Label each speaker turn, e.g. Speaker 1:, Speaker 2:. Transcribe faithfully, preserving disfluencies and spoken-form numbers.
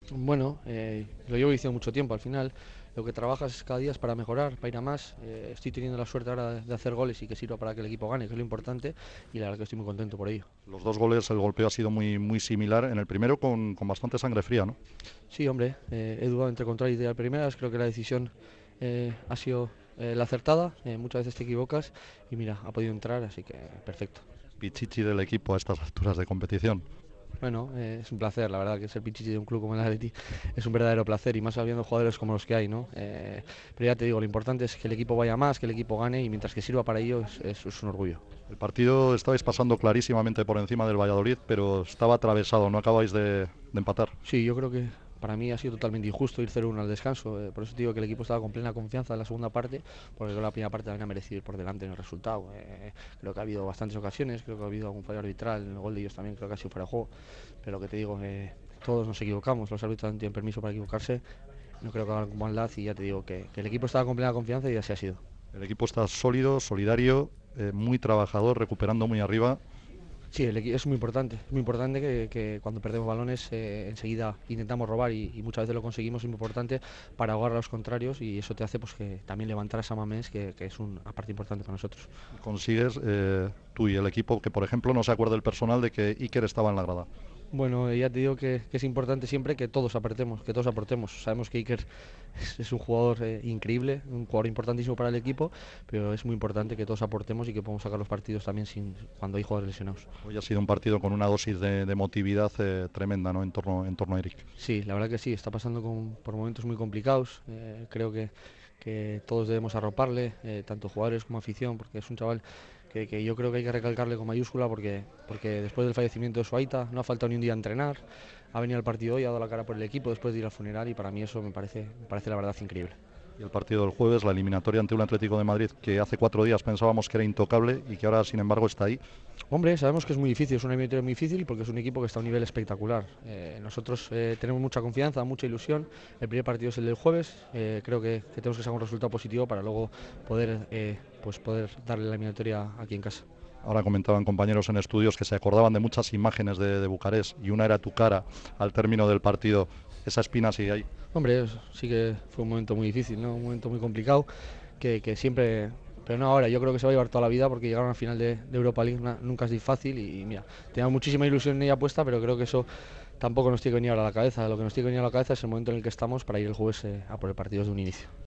Speaker 1: Bueno, eh, lo llevo diciendo mucho tiempo. Al final, lo que trabajas cada día es para mejorar, para ir a más. Eh, estoy teniendo la suerte ahora de, de hacer goles y que sirva para que el equipo gane, que es lo importante. Y la verdad que estoy muy contento por ello.
Speaker 2: Los dos goles, el golpeo ha sido muy, muy similar. En el primero con, con bastante sangre fría, ¿no?
Speaker 1: Sí, hombre, eh, he dudado entre contra y de primeras. Creo que la decisión eh, ha sido eh, la acertada. Eh, muchas veces te equivocas y mira, ha podido entrar, así que perfecto.
Speaker 2: Pichichi del equipo a estas alturas de competición.
Speaker 1: Bueno, eh, es un placer, la verdad, que ser pichichi de un club como el Atleti es un verdadero placer y más sabiendo jugadores como los que hay, ¿no? Eh, pero ya te digo, lo importante es que el equipo vaya más, que el equipo gane y mientras que sirva para ello es, es- es un orgullo.
Speaker 2: El partido estabais pasando clarísimamente por encima del Valladolid, pero estaba atravesado, no acabáis de, de empatar.
Speaker 1: Sí, yo creo que para mí ha sido totalmente injusto ir cero uno al descanso, eh, por eso te digo que el equipo estaba con plena confianza en la segunda parte, porque creo que la primera parte también ha merecido ir por delante en el resultado. Eh, creo que ha habido bastantes ocasiones, creo que ha habido algún fallo arbitral, en el gol de ellos también creo que ha sido fuera de juego, pero lo que te digo, eh, todos nos equivocamos, los árbitros no tienen permiso para equivocarse. No creo que hagan como maldad y ya te digo que, que el equipo estaba con plena confianza y así ha sido.
Speaker 2: El equipo está sólido, solidario, eh, muy trabajador, recuperando muy arriba.
Speaker 1: Sí, el equi- es muy importante. Es muy importante que, que cuando perdemos balones eh, enseguida intentamos robar y, y muchas veces lo conseguimos. Es muy importante para ahogar a los contrarios y eso te hace pues que también levantar a Samamés, que, que es una parte importante para nosotros.
Speaker 2: Consigues eh, tú y el equipo que, por ejemplo, no se acuerde el personal de que Iker estaba en la grada.
Speaker 1: Bueno, eh, ya te digo que, que es importante siempre que todos apretemos, que todos aportemos. Sabemos que Iker es, es un jugador eh, increíble, un jugador importantísimo para el equipo, pero es muy importante que todos aportemos y que podamos sacar los partidos también sin, cuando hay jugadores lesionados.
Speaker 2: Hoy ha sido un partido con una dosis de, de emotividad eh, tremenda, ¿no? En torno, en torno a Eric.
Speaker 1: Sí, la verdad que sí, está pasando con- por momentos muy complicados. Eh, creo que, que todos debemos arroparle, eh, tanto jugadores como afición, porque es un chaval que, que yo creo que hay que recalcarle con mayúscula, porque, porque después del fallecimiento de su aita no ha faltado ni un día a entrenar, ha venido al partido hoy, ha dado la cara por el equipo después de ir al funeral y para mí eso me parece, me parece la verdad increíble.
Speaker 2: Y el partido del jueves, la eliminatoria ante un Atlético de Madrid que hace cuatro días pensábamos que era intocable y que ahora, sin embargo, está ahí.
Speaker 1: Hombre, sabemos que es muy difícil, es una eliminatoria muy difícil porque es un equipo que está a un nivel espectacular. Eh, nosotros eh, tenemos mucha confianza, mucha ilusión. El primer partido es el del jueves. Eh, creo que, que tenemos que sacar un resultado positivo para luego poder, eh, pues poder darle la eliminatoria aquí en casa.
Speaker 2: Ahora comentaban compañeros en estudios que se acordaban de muchas imágenes de, de Bucarest y una era tu cara al término del partido. Esa espina sigue ahí.
Speaker 1: Hombre, es- sí que fue un momento muy difícil, ¿no? Un momento muy complicado que, que siempre, pero no ahora, yo creo que se va a llevar toda la vida porque llegar a una final de, de Europa League na- nunca es fácil y, y mira, tenía muchísima ilusión en ella puesta, pero creo que eso tampoco nos tiene que venir ahora a la cabeza. Lo que nos tiene que venir a la cabeza es el momento en el que estamos para ir el jueves eh, a por el partido desde un inicio.